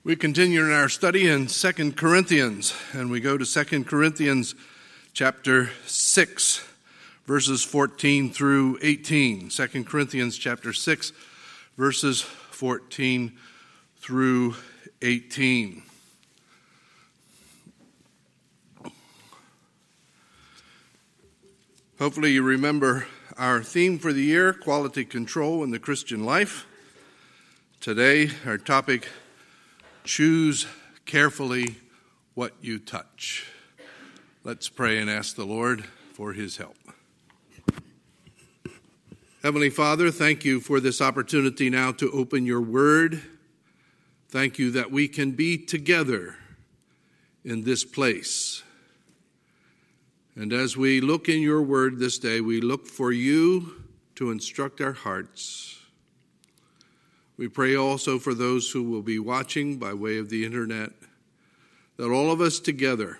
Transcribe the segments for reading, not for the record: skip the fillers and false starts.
We continue in our study in 2 Corinthians, and we go to 2 Corinthians chapter 6, verses 14 through 18. 2 Corinthians chapter 6, verses 14 through 18. Hopefully you remember our theme for the year, quality control in the Christian life. Today, our topic, choose carefully what you touch. Let's pray and ask the Lord for his help. Heavenly Father, thank you for this opportunity now to open your word. Thank you that we can be together in this place. And as we look in your word this day, we look for you to instruct our hearts. We pray also for those who will be watching by way of the internet, that all of us together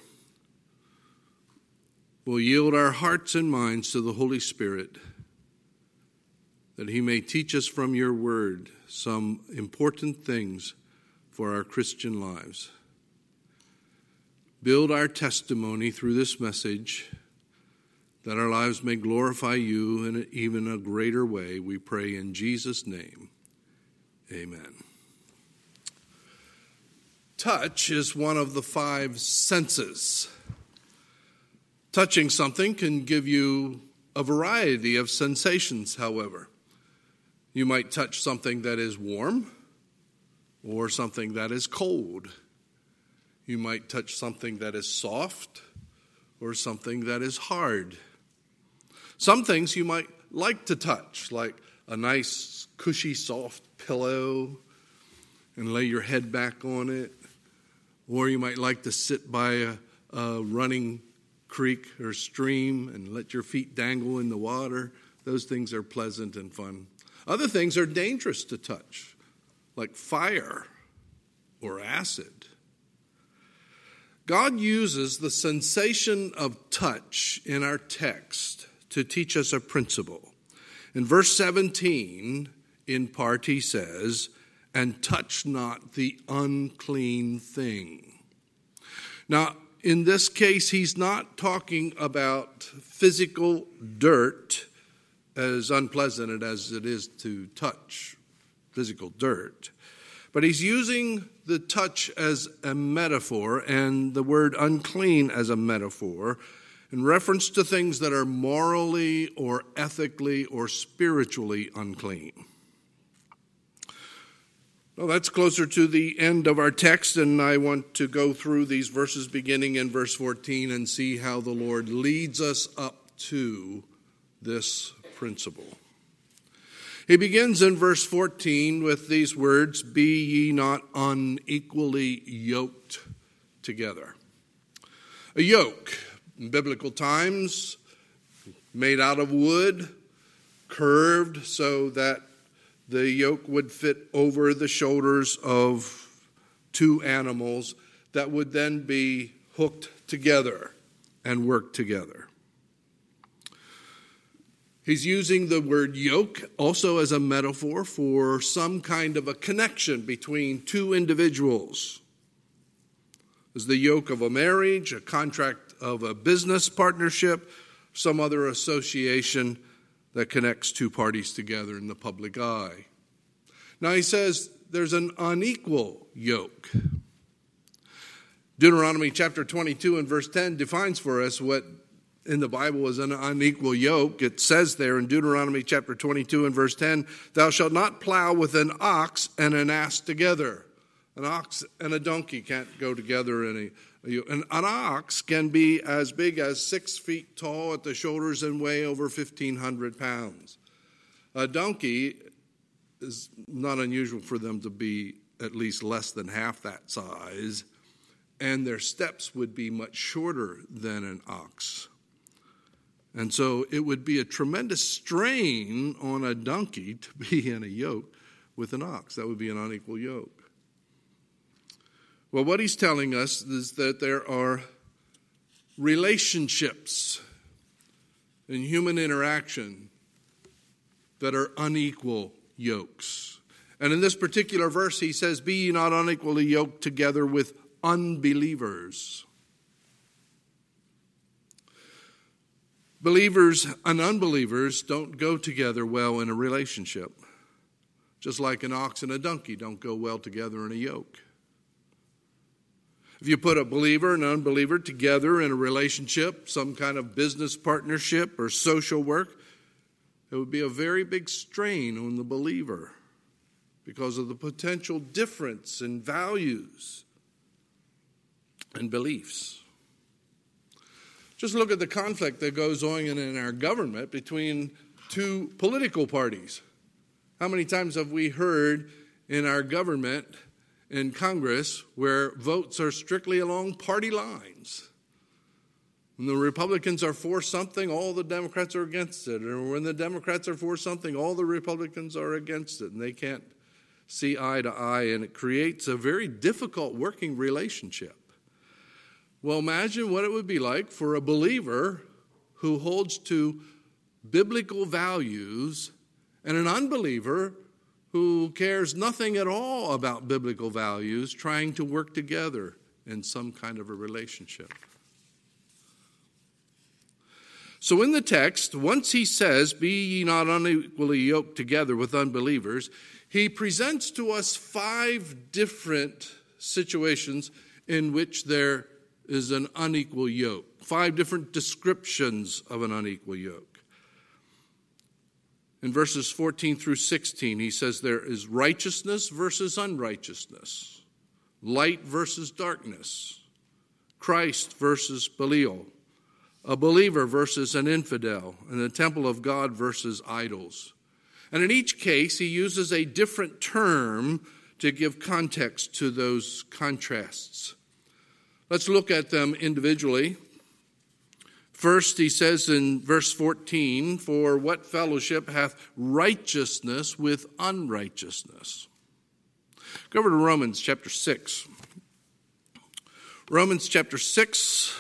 will yield our hearts and minds to the Holy Spirit, that he may teach us from your word some important things for our Christian lives. Build our testimony through this message, that our lives may glorify you in even a greater way. We pray in Jesus' name. Amen. Touch is one of the five senses. Touching something can give you a variety of sensations, however. You might touch something that is warm or something that is cold. You might touch something that is soft or something that is hard. Some things you might like to touch, like a nice, cushy, soft pillow and lay your head back on it. Or you might like to sit by a running creek or stream and let your feet dangle in the water. Those things are pleasant and fun. Other things are dangerous to touch, like fire or acid. God uses the sensation of touch in our text to teach us a principle. In verse 17, in part, he says, "And touch not the unclean thing." Now, in this case, he's not talking about physical dirt, as unpleasant as it is to touch physical dirt. But he's using the touch as a metaphor and the word unclean as a metaphor in reference to things that are morally or ethically or spiritually unclean. Well, that's closer to the end of our text, and I want to go through these verses beginning in verse 14 and see how the Lord leads us up to this principle. He begins in verse 14 with these words, "Be ye not unequally yoked together." A yoke, in biblical times, made out of wood, curved so that the yoke would fit over the shoulders of two animals that would then be hooked together and work together. He's using the word yoke also as a metaphor for some kind of a connection between two individuals. There's the yoke of a marriage, a contract of a business partnership, some other association that connects two parties together in the public eye. Now he says there's an unequal yoke. Deuteronomy chapter 22 and verse 10 defines for us what in the Bible is an unequal yoke. It says there in Deuteronomy chapter 22 and verse 10, "Thou shalt not plow with an ox and an ass together." An ox and a donkey can't go together in an ox can be as big as 6 feet tall at the shoulders and weigh over 1,500 pounds. A donkey is not unusual for them to be at least less than half that size, and their steps would be much shorter than an ox. And so it would be a tremendous strain on a donkey to be in a yoke with an ox. That would be an unequal yoke. Well, what he's telling us is that there are relationships in human interaction that are unequal yokes. And in this particular verse, he says, "Be ye not unequally yoked together with unbelievers." Believers and unbelievers don't go together well in a relationship. Just like an ox and a donkey don't go well together in a yoke. If you put a believer and an unbeliever together in a relationship, some kind of business partnership or social work, it would be a very big strain on the believer because of the potential difference in values and beliefs. Just look at the conflict that goes on in our government between two political parties. How many times have we heard in our government, in Congress, where votes are strictly along party lines? When the Republicans are for something, all the Democrats are against it. Or when the Democrats are for something, all the Republicans are against it. And they can't see eye to eye, and it creates a very difficult working relationship. Well, imagine what it would be like for a believer who holds to biblical values and an unbeliever who cares nothing at all about biblical values trying to work together in some kind of a relationship. So in the text, once he says, "Be ye not unequally yoked together with unbelievers," he presents to us 5 different situations in which there is an unequal yoke. 5 different descriptions of an unequal yoke. In verses 14 through 16, he says there is righteousness versus unrighteousness, light versus darkness, Christ versus Belial, a believer versus an infidel, and the temple of God versus idols. And in each case, he uses a different term to give context to those contrasts. Let's look at them individually. First, he says in verse 14, "For what fellowship hath righteousness with unrighteousness?" Go over to Romans chapter 6. Romans chapter 6.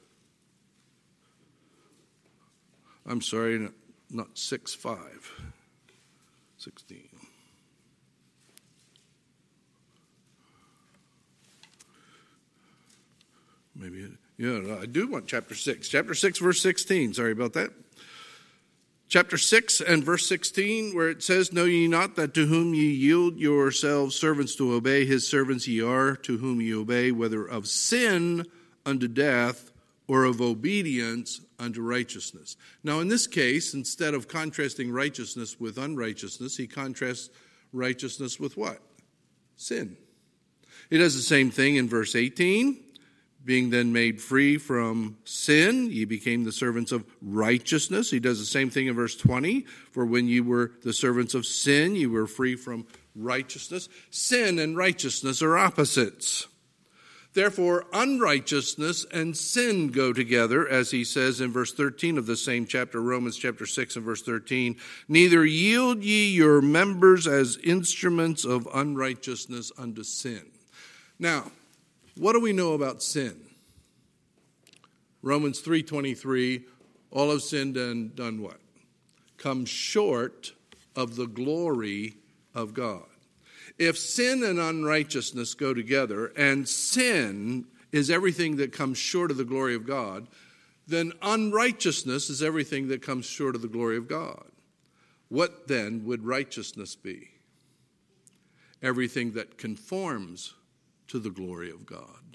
I'm sorry, not 6:5. 16. I do want chapter 6. Chapter 6, verse 16. Sorry about that. Chapter 6 and verse 16, where it says, "Know ye not that to whom ye yield yourselves servants to obey, his servants ye are, to whom ye obey, whether of sin unto death, or of obedience unto righteousness." Now, in this case, instead of contrasting righteousness with unrighteousness, he contrasts righteousness with what? Sin. He does the same thing in verse 18. "Being then made free from sin, ye became the servants of righteousness." He does the same thing in verse 20. "For when ye were the servants of sin, ye were free from righteousness." Sin and righteousness are opposites. Therefore, unrighteousness and sin go together, as he says in verse 13 of the same chapter, Romans chapter 6 and verse 13. "Neither yield ye your members as instruments of unrighteousness unto sin." Now, what do we know about sin? Romans 3:23, all have sinned and done what? Come short of the glory of God. If sin and unrighteousness go together, and sin is everything that comes short of the glory of God, then unrighteousness is everything that comes short of the glory of God. What then would righteousness be? Everything that conforms to the glory of God.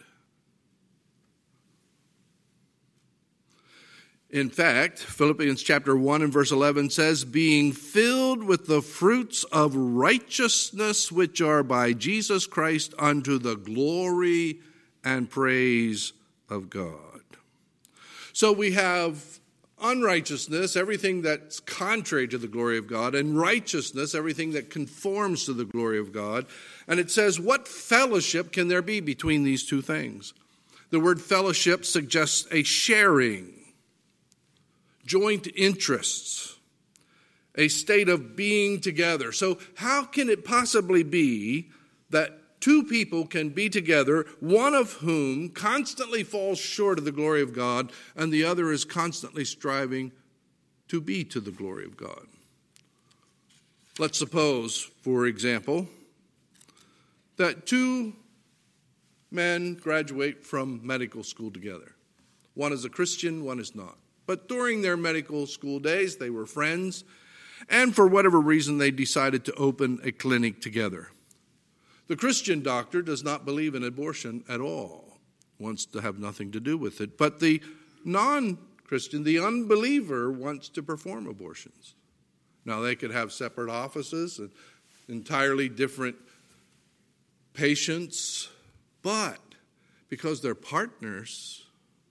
In fact, Philippians chapter 1 and verse 11 says, "Being filled with the fruits of righteousness which are by Jesus Christ unto the glory and praise of God." So we have unrighteousness, everything that's contrary to the glory of God, and righteousness, everything that conforms to the glory of God. And it says, what fellowship can there be between these two things? The word fellowship suggests a sharing, joint interests, a state of being together. So how can it possibly be that two people can be together, one of whom constantly falls short of the glory of God, and the other is constantly striving to be to the glory of God? Let's suppose, for example, that two men graduate from medical school together. One is a Christian, one is not. But during their medical school days, they were friends, and for whatever reason, they decided to open a clinic together. The Christian doctor does not believe in abortion at all, wants to have nothing to do with it. But the non-Christian, the unbeliever, wants to perform abortions. Now, they could have separate offices and entirely different patients, but because they're partners,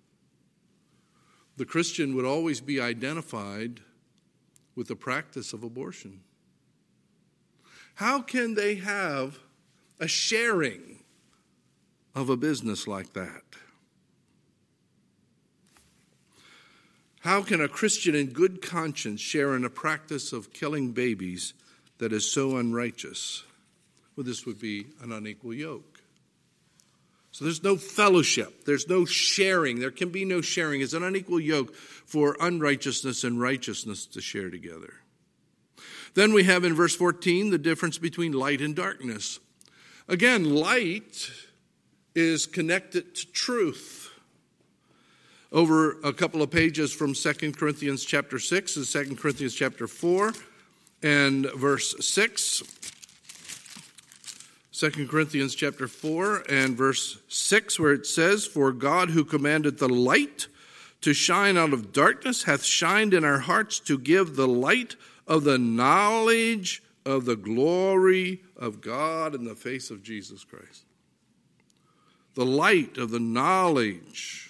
the Christian would always be identified with the practice of abortion. How can they have a sharing of a business like that? How can a Christian in good conscience share in a practice of killing babies that is so unrighteous? Well, this would be an unequal yoke. So there's no fellowship. There's no sharing. There can be no sharing. It's an unequal yoke for unrighteousness and righteousness to share together. Then we have in verse 14 the difference between light and darkness. Again, light is connected to truth. Over a couple of pages from 2 Corinthians chapter 6 and 2 Corinthians chapter 4 and verse 6. 2 Corinthians chapter 4 and verse 6, where it says, "For God who commanded the light to shine out of darkness hath shined in our hearts to give the light of the knowledge of the glory of God in the face of Jesus Christ." The light of the knowledge.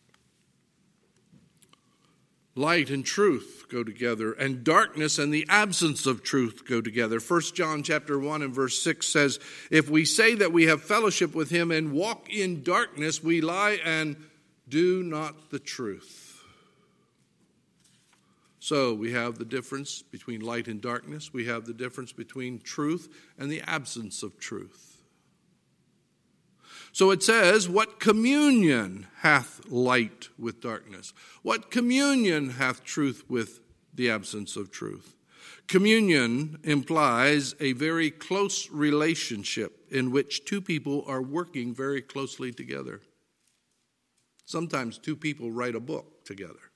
Light and truth go together, and darkness and the absence of truth go together. 1 John chapter 1 and verse 6 says, "If we say that we have fellowship with him and walk in darkness, we lie and do not the truth." So we have the difference between light and darkness. We have the difference between truth and the absence of truth. So it says, "What communion hath light with darkness? What communion hath truth with the absence of truth?" Communion implies a very close relationship in which two people are working very closely together. Sometimes two people write a book together.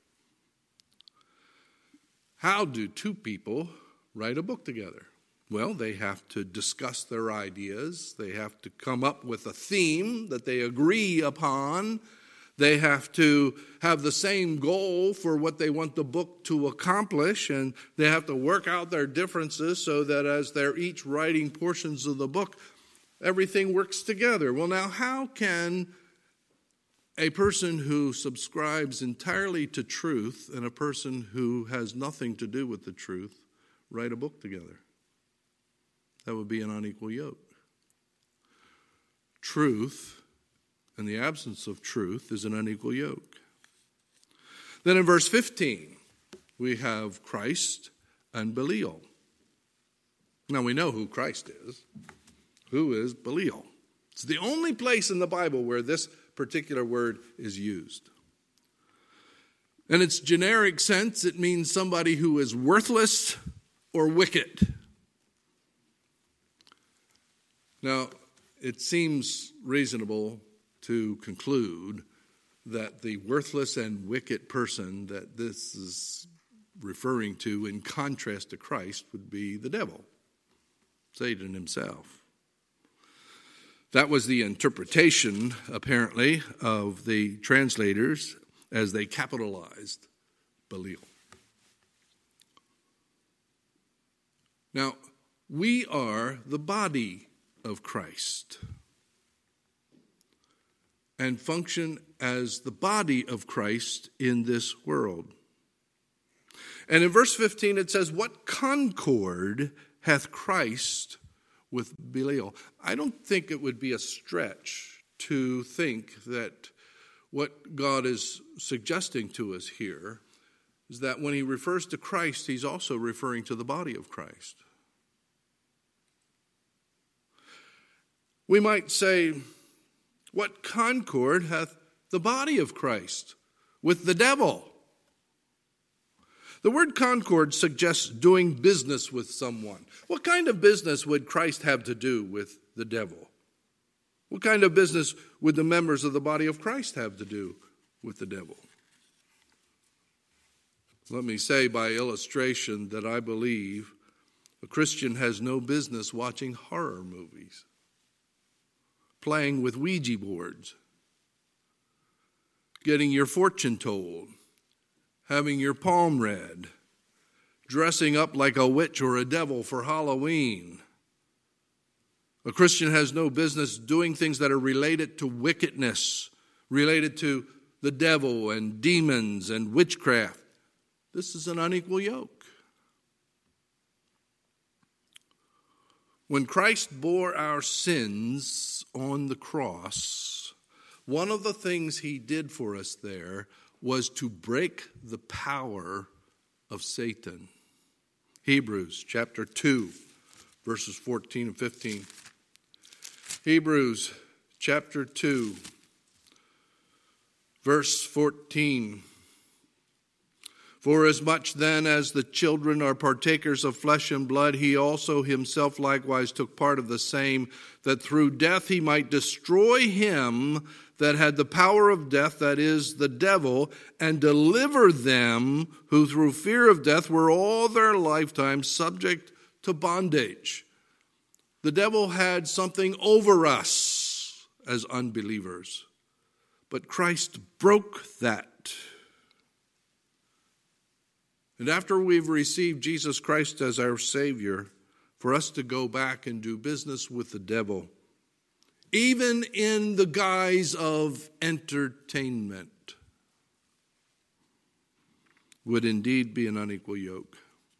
How do two people write a book together? Well, they have to discuss their ideas. They have to come up with a theme that they agree upon. They have to have the same goal for what they want the book to accomplish, and they have to work out their differences so that as they're each writing portions of the book, everything works together. Well, now, how can a person who subscribes entirely to truth and a person who has nothing to do with the truth write a book together? That would be an unequal yoke. Truth and the absence of truth is an unequal yoke. Then in verse 15, we have Christ and Belial. Now we know who Christ is. Who is Belial? It's the only place in the Bible where this particular word is used. In its generic sense, it means somebody who is worthless or wicked. Now, it seems reasonable to conclude that the worthless and wicked person that this is referring to in contrast to Christ would be the devil, Satan himself. That was the interpretation, apparently, of the translators as they capitalized Belial. Now, we are the body of Christ and function as the body of Christ in this world. And in verse 15 it says, "What concord hath Christ with Belial?" I don't think it would be a stretch to think that what God is suggesting to us here is that when he refers to Christ, he's also referring to the body of Christ. We might say, what concord hath the body of Christ with the devil? The word concord suggests doing business with someone. What kind of business would Christ have to do with the devil? What kind of business would the members of the body of Christ have to do with the devil? Let me say by illustration that I believe a Christian has no business watching horror movies, playing with Ouija boards, getting your fortune told, having your palm read, dressing up like a witch or a devil for Halloween. A Christian has no business doing things that are related to wickedness, related to the devil and demons and witchcraft. This is an unequal yoke. When Christ bore our sins on the cross, one of the things he did for us there was to break the power of Satan. Hebrews chapter 2, verses 14 and 15. Hebrews chapter 2, verse 14. Forasmuch then as the children are partakers of flesh and blood, he also himself likewise took part of the same, that through death he might destroy him that had the power of death, that is, the devil, and deliver them who through fear of death were all their lifetime subject to bondage. The devil had something over us as unbelievers, but Christ broke that. And after we've received Jesus Christ as our Savior, for us to go back and do business with the devil, even in the guise of entertainment, would indeed be an unequal yoke.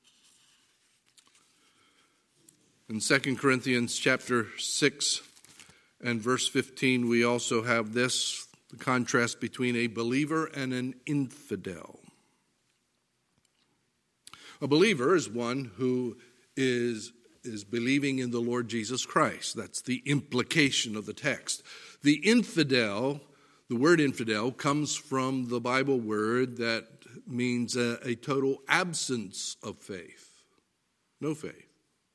In 2 Corinthians chapter 6 and verse 15, we also have this, the contrast between a believer and an infidel. A believer is one who is believing in the Lord Jesus Christ. That's the implication of the text. The infidel, the word infidel, comes from the Bible word that means a total absence of faith. No faith.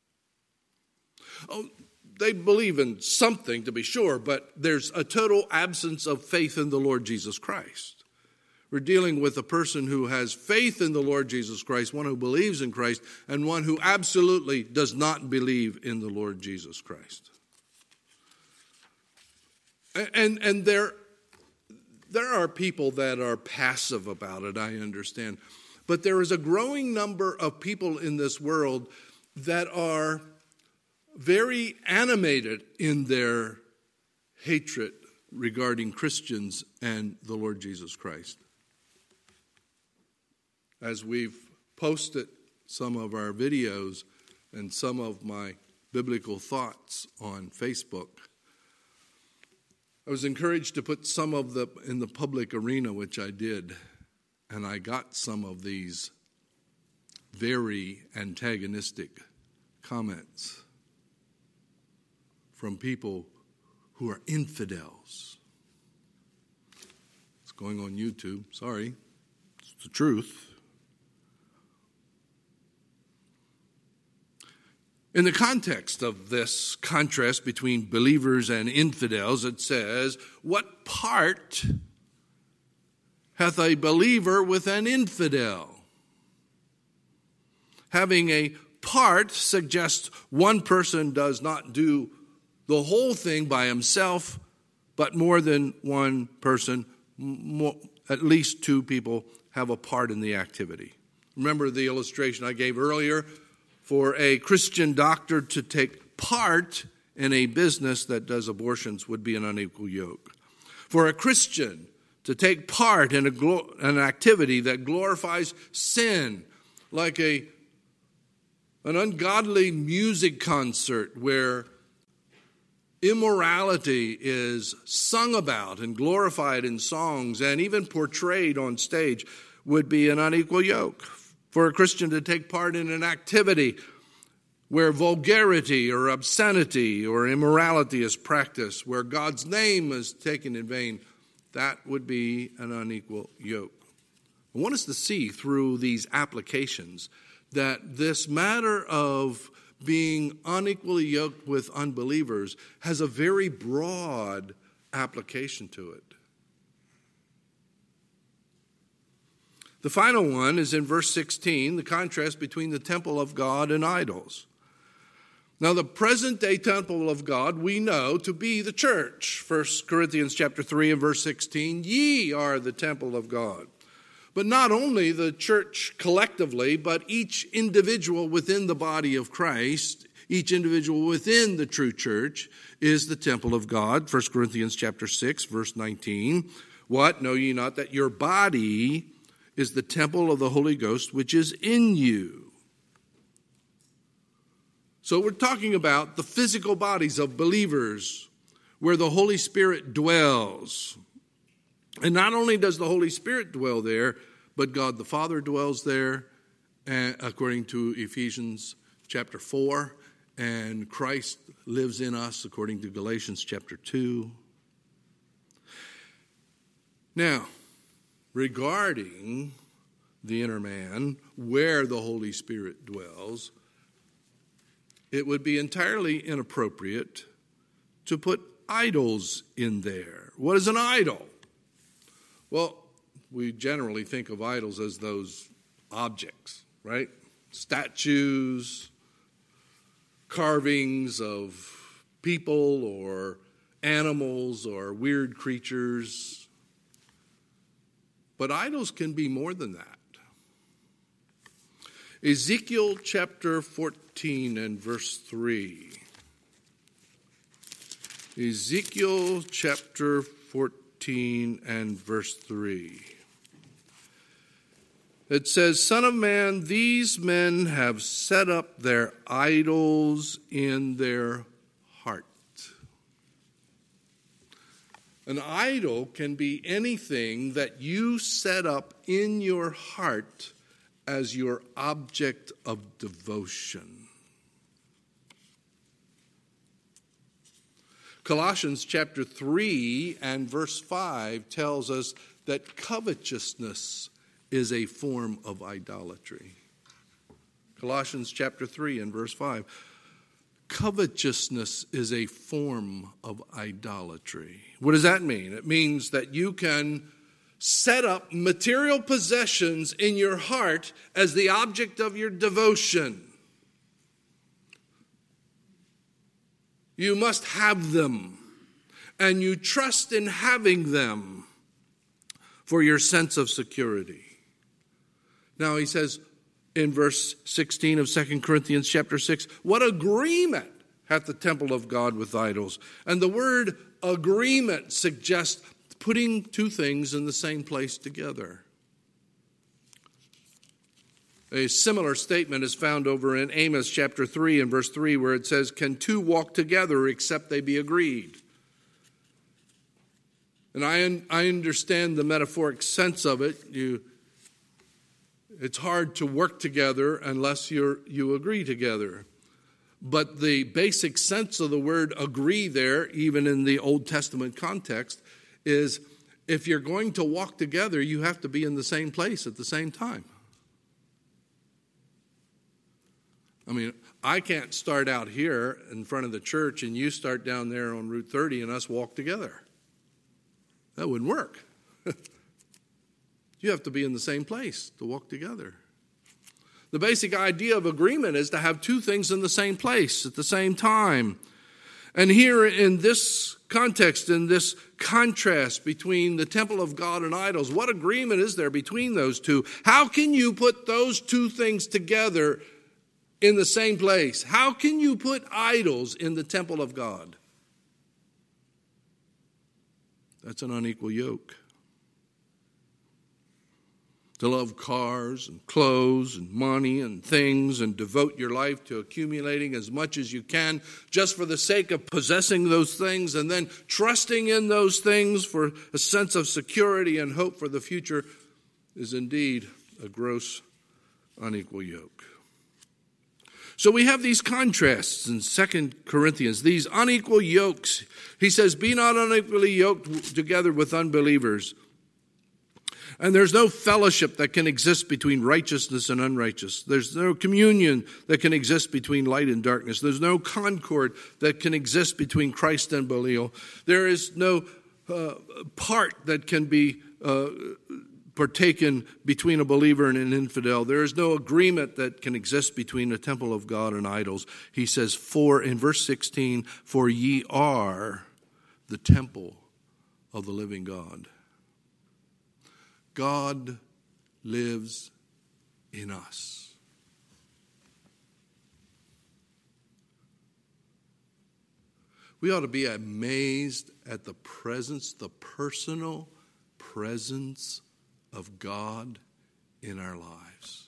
Oh, they believe in something, to be sure, but there's a total absence of faith in the Lord Jesus Christ. We're dealing with a person who has faith in the Lord Jesus Christ, one who believes in Christ, and one who absolutely does not believe in the Lord Jesus Christ. And there are people that are passive about it, I understand. But there is a growing number of people in this world that are very animated in their hatred regarding Christians and the Lord Jesus Christ. As we've posted some of our videos and some of my biblical thoughts on Facebook, I was encouraged to put some of them in the public arena, which I did, and I got some of these very antagonistic comments from people who are infidels. It's going on YouTube. Sorry. It's the truth. In the context of this contrast between believers and infidels, it says, "What part hath a believer with an infidel?" Having a part suggests one person does not do the whole thing by himself, but more than one person, at least two people, have a part in the activity. Remember the illustration I gave earlier? For a Christian doctor to take part in a business that does abortions would be an unequal yoke. For a Christian to take part in an activity that glorifies sin, like an ungodly music concert where immorality is sung about and glorified in songs and even portrayed on stage, would be an unequal yoke. For a Christian to take part in an activity where vulgarity or obscenity or immorality is practiced, where God's name is taken in vain, that would be an unequal yoke. I want us to see through these applications that this matter of being unequally yoked with unbelievers has a very broad application to it. The final one is in verse 16, the contrast between the temple of God and idols. Now, the present-day temple of God we know to be the church. 1 Corinthians chapter 3 and verse 16, ye are the temple of God. But not only the church collectively, but each individual within the body of Christ, each individual within the true church is the temple of God. 1 Corinthians chapter 6, verse 19. What? Know ye not that your body is the temple of the Holy Ghost, which is in you? So we're talking about the physical bodies of believers where the Holy Spirit dwells. And not only does the Holy Spirit dwell there, but God the Father dwells there, according to Ephesians chapter 4, and Christ lives in us, according to Galatians chapter 2. Now, regarding the inner man, where the Holy Spirit dwells, it would be entirely inappropriate to put idols in there. What is an idol? Well, we generally think of idols as those objects, right? Statues, carvings of people or animals or weird creatures. But idols can be more than that. Ezekiel chapter 14 and verse 3. Ezekiel chapter 14 and verse 3. It says, Son of man, these men have set up their idols in their heart. An idol can be anything that you set up in your heart as your object of devotion. Colossians chapter 3 and verse 5 tells us that covetousness is a form of idolatry. Colossians chapter 3 and verse 5. Covetousness is a form of idolatry. What does that mean? It means that you can set up material possessions in your heart as the object of your devotion. You must have them, and you trust in having them for your sense of security. Now he says in verse 16 of 2 Corinthians chapter 6, what agreement hath the temple of God with idols? And the word agreement suggests putting two things in the same place together. A similar statement is found over in Amos chapter 3 and verse 3 where it says, can two walk together except they be agreed? And I understand the metaphoric sense of it. It's hard to work together unless you agree together. But the basic sense of the word agree there, even in the Old Testament context, is if you're going to walk together, you have to be in the same place at the same time. I mean, I can't start out here in front of the church and you start down there on Route 30 and us walk together. That wouldn't work. You have to be in the same place to walk together. The basic idea of agreement is to have two things in the same place at the same time. And here in this context, in this contrast between the temple of God and idols, what agreement is there between those two? How can you put those two things together in the same place? How can you put idols in the temple of God? That's an unequal yoke. To love cars and clothes and money and things and devote your life to accumulating as much as you can just for the sake of possessing those things and then trusting in those things for a sense of security and hope for the future is indeed a gross unequal yoke. So we have these contrasts in 2 Corinthians, these unequal yokes. He says, be not unequally yoked together with unbelievers. And there's no fellowship that can exist between righteousness and unrighteous. There's no communion that can exist between light and darkness. There's no concord that can exist between Christ and Belial. There is no part that can be partaken between a believer and an infidel. There is no agreement that can exist between the temple of God and idols. He says, in verse 16, for ye are the temple of the living God. God lives in us. We ought to be amazed at the personal presence of God in our lives.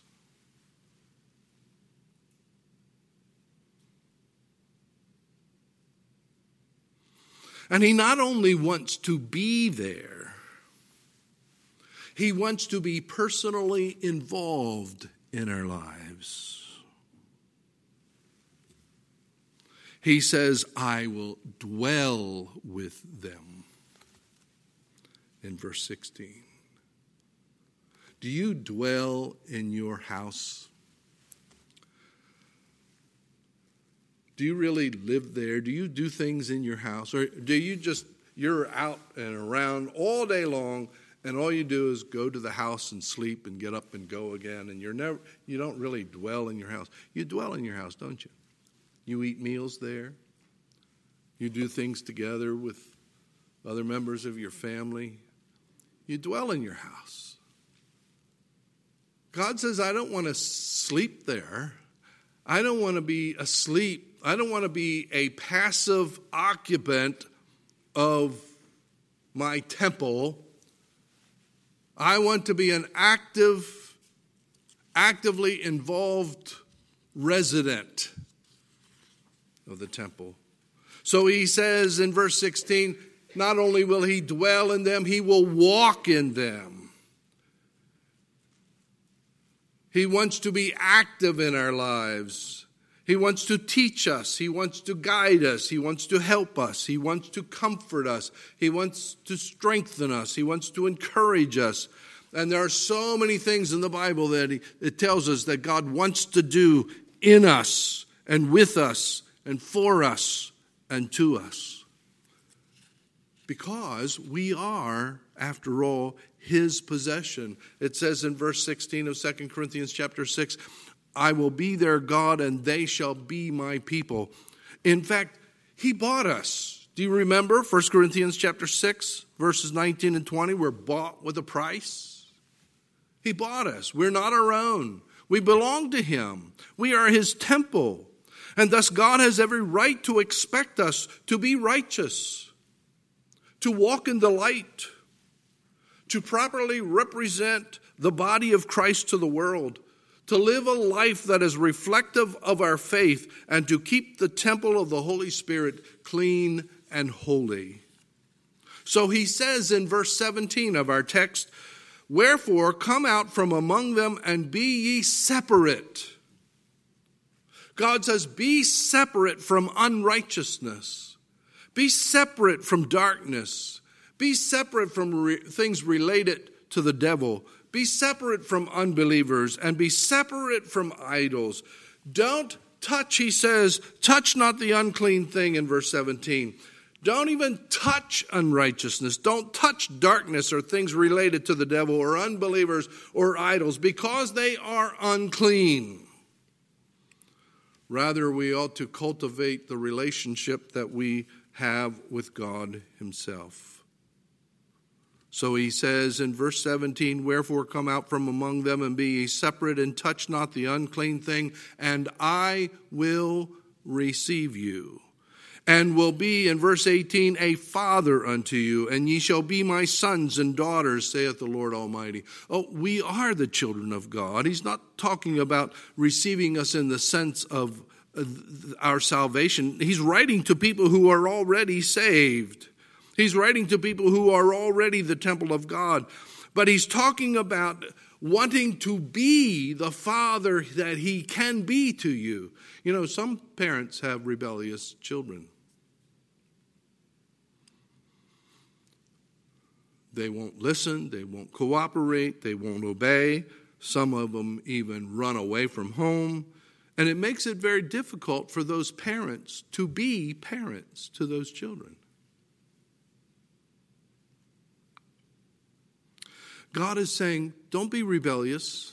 And he not only wants to be there, he wants to be personally involved in our lives. He says, I will dwell with them. In verse 16. Do you dwell in your house? Do you really live there? Do you do things in your house? Or do you you're out and around all day long, and all you do is go to the house and sleep and get up and go again, and you don't really dwell in your house. You dwell in your house, don't you? You eat meals there. You do things together with other members of your family. You dwell in your house. God says, I don't want to sleep there. I don't want to be asleep. I don't want to be a passive occupant of my temple. I want to be an actively involved resident of the temple. So he says in verse 16, not only will he dwell in them, he will walk in them. He wants to be active in our lives. He wants to teach us. He wants to guide us. He wants to help us. He wants to comfort us. He wants to strengthen us. He wants to encourage us. And there are so many things in the Bible that it tells us that God wants to do in us and with us and for us and to us. Because we are, after all, his possession. It says in verse 16 of 2 Corinthians chapter 6, I will be their God and they shall be my people. In fact, he bought us. Do you remember 1 Corinthians chapter 6, verses 19 and 20? We're bought with a price. He bought us. We're not our own. We belong to him. We are his temple. And thus God has every right to expect us to be righteous, to walk in the light, to properly represent the body of Christ to the world, to live a life that is reflective of our faith, and to keep the temple of the Holy Spirit clean and holy. So he says in verse 17 of our text, wherefore come out from among them and be ye separate. God says, be separate from unrighteousness. Be separate from darkness. Be separate from things related to the devil. Be separate from unbelievers and be separate from idols. Don't touch, he says, touch not the unclean thing in verse 17. Don't even touch unrighteousness. Don't touch darkness or things related to the devil or unbelievers or idols because they are unclean. Rather, we ought to cultivate the relationship that we have with God himself. So he says in verse 17, wherefore come out from among them and be ye separate and touch not the unclean thing, and I will receive you. And will be, in verse 18, a father unto you, and ye shall be my sons and daughters, saith the Lord Almighty. Oh, we are the children of God. He's not talking about receiving us in the sense of our salvation. He's writing to people who are already saved. He's writing to people who are already the temple of God. But he's talking about wanting to be the father that he can be to you. You know, some parents have rebellious children. They won't listen, they won't cooperate, they won't obey. Some of them even run away from home. And it makes it very difficult for those parents to be parents to those children. God is saying, don't be rebellious.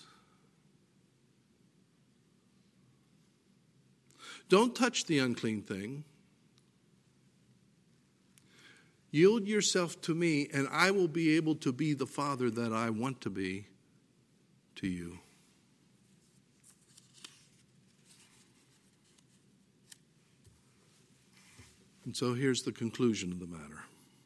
Don't touch the unclean thing. Yield yourself to me, and I will be able to be the father that I want to be to you. And so here's the conclusion of the matter.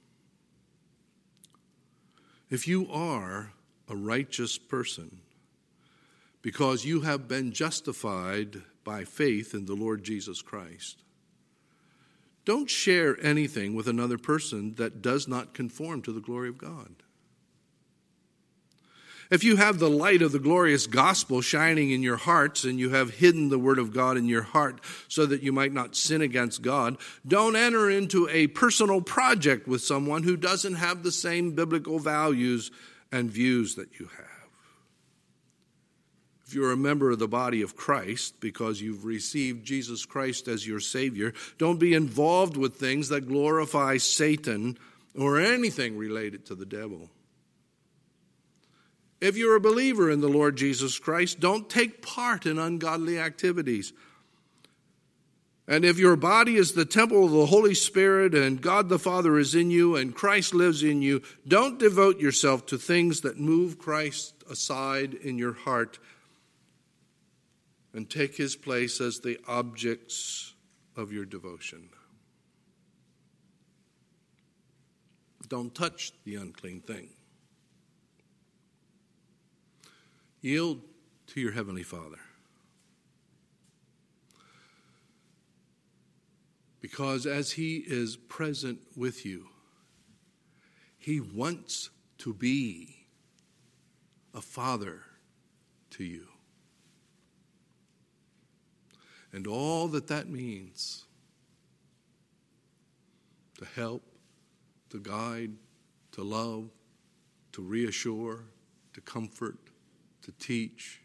If you are a righteous person because you have been justified by faith in the Lord Jesus Christ, don't share anything with another person that does not conform to the glory of God. If you have the light of the glorious gospel shining in your hearts and you have hidden the word of God in your heart so that you might not sin against God, don't enter into a personal project with someone who doesn't have the same biblical values and views that you have. If you're a member of the body of Christ because you've received Jesus Christ as your Savior, don't be involved with things that glorify Satan or anything related to the devil. If you're a believer in the Lord Jesus Christ, don't take part in ungodly activities. And if your body is the temple of the Holy Spirit and God the Father is in you and Christ lives in you, don't devote yourself to things that move Christ aside in your heart and take his place as the objects of your devotion. Don't touch the unclean thing. Yield to your Heavenly Father. Because as he is present with you, he wants to be a father to you. And all that that means, to help, to guide, to love, to reassure, to comfort, to teach,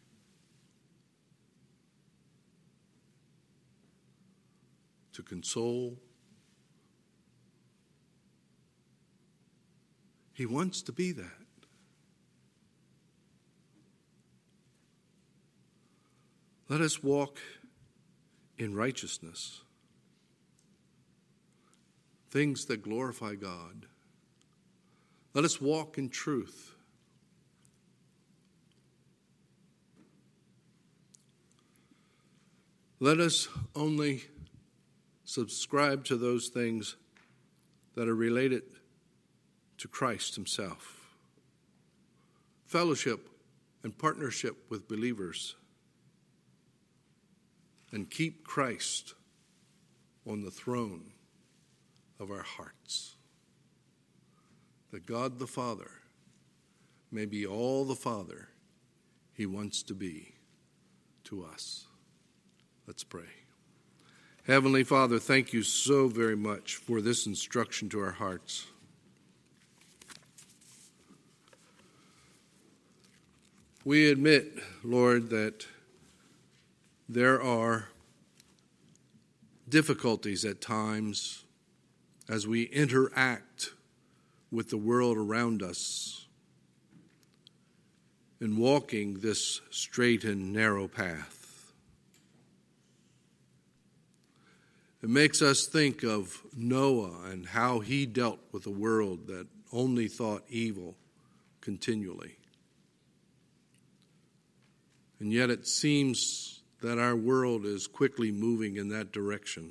to console. He wants to be that. Let us walk in righteousness, things that glorify God. Let us walk in truth. Let us only subscribe to those things that are related to Christ himself. Fellowship and partnership with believers. And keep Christ on the throne of our hearts. That God the Father may be all the Father he wants to be to us. Let's pray. Heavenly Father, thank you so very much for this instruction to our hearts. We admit, Lord, that there are difficulties at times as we interact with the world around us in walking this straight and narrow path. It makes us think of Noah and how he dealt with a world that only thought evil continually. And yet it seems that our world is quickly moving in that direction.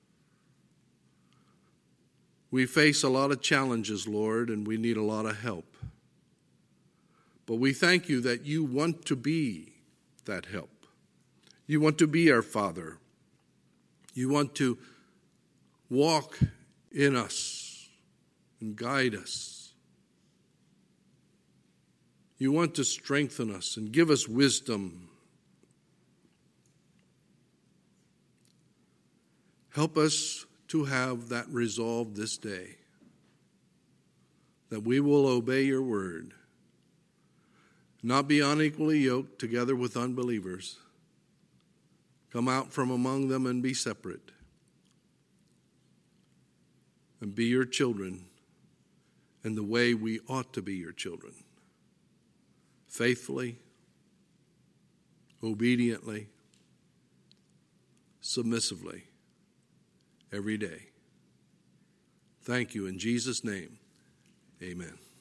We face a lot of challenges, Lord, and we need a lot of help. But we thank you that you want to be that help. You want to be our Father. You want to walk in us and guide us. You want to strengthen us and give us wisdom. Help us to have that resolve this day, that we will obey your word, not be unequally yoked together with unbelievers, come out from among them and be separate, and be your children in the way we ought to be your children, faithfully, obediently, submissively, every day. Thank you in Jesus' name. Amen.